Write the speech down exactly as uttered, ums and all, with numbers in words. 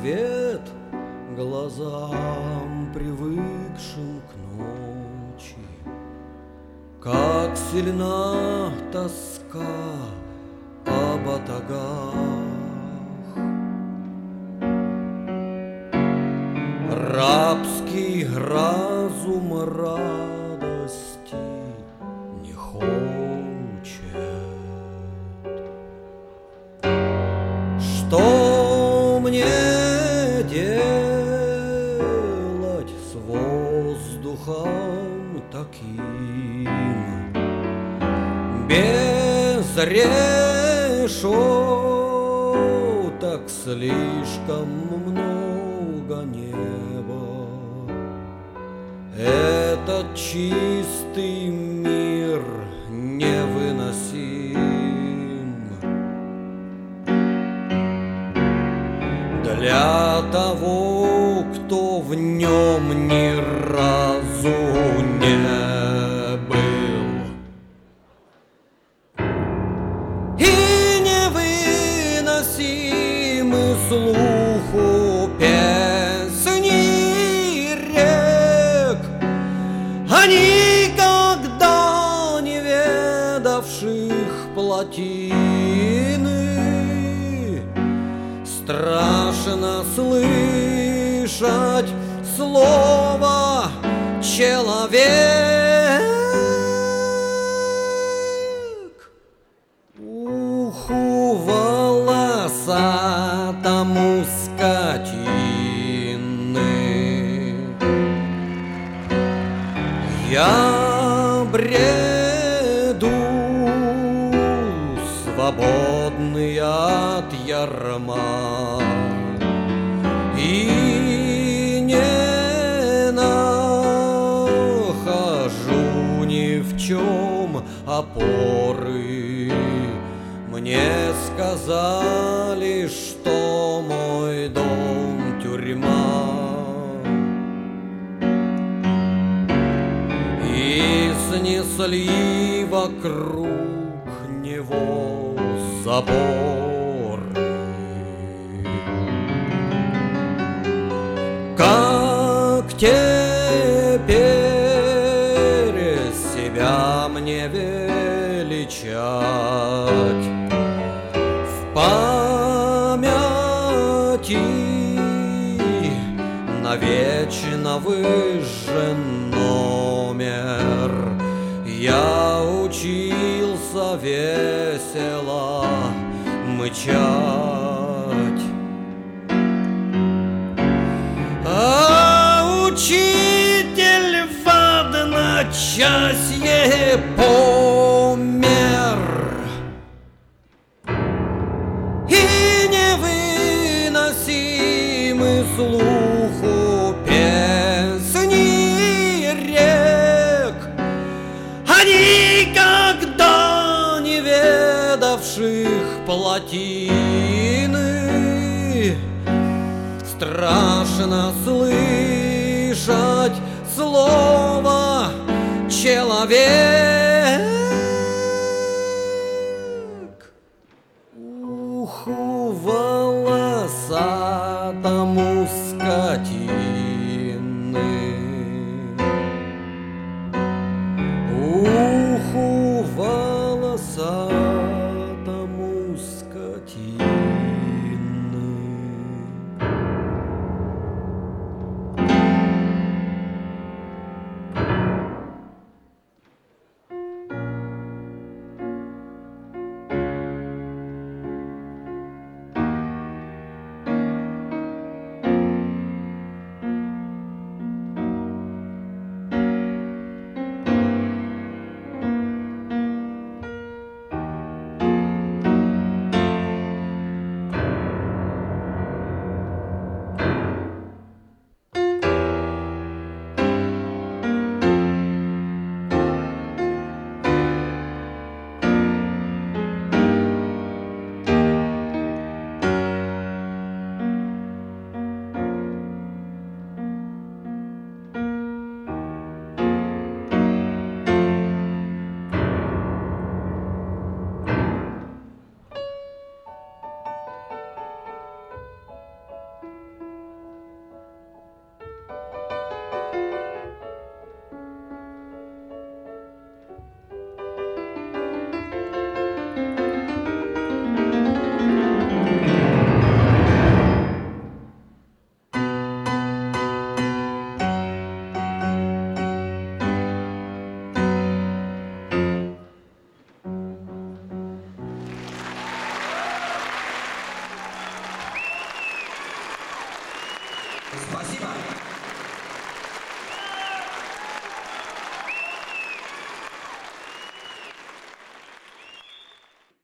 свет глазам, привыкшим к ночи. Как сильна тоска о батагах. Рабский разум радости не хочет. Что мне делать с воздухом таким? Без решеток слишком много неба. Этот чистый мир невыносим для того, кто в нем ни разу не был. И невыносимы слуху песни рек, никогда не ведавших плотины. Страшно слышать слово «человек». Уху волосатому скотины я бреду, свободный от ярма, и не нахожу ни в чем опоры. Мне сказали, что мой дом — тюрьма, и снесли вокруг него заборы. Как теперь себя мне величать в памяти навечно выжжен номер? Я учился весело мычать, а учитель в одночасье помер. И невыносимы слуху песни рек, никогда не ведавших плотины. Страшно слышать слово «человек». Уху волосатому скотины, уху волосатому скотины. Спасибо.